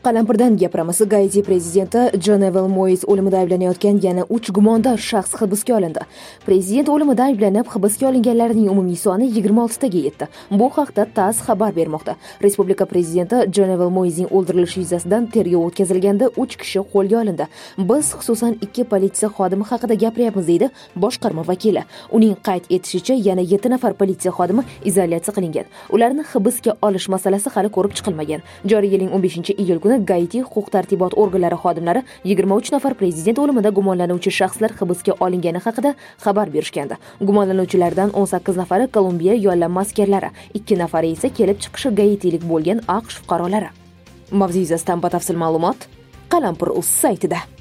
Qalampirdan gapiramiz. Gaiti prezidenti Jovenel Moiz o'limida ayblanayotgan yana 3 gumondor shaxs hibsga olindi. Prezident o'limida ayblanib hibsga olinganlarning umumiy soni 26 taga yetdi. Bu haqda TASS xabar bermoqda. Respublika prezidenti Jovenel Moizning o'ldirilishi yuzasidan tergov o'tkazilganda 3 kishi qo'lga olindi. Biz xususan 2 politsiya xodimi haqida gapiryapmiz, deydi boshqarma vakili. Uning qayd etishicha, yana 7 nafar politsiya xodimi izolyatsiya qilingan. Ularni hibsga olish masalasi hali ko'rib chiqilmagan. Joriy yilning 15-iyul kuni Gaiti huquq-tartibot organlari xodimlari 23 nafar prezident o'limida gumonlanuvchi shaxslar hibsga olingani haqida xabar berishgandi. Gumonlanuvchilardan 18 nafari Kolumbiya yollanma askarlari, 2 nafari esa kelib chiqishi gaitilik bo'lgan AQSh fuqarolari. Mavzu yuzasidan batafsil ma'lumot Qalampir.uz saytida.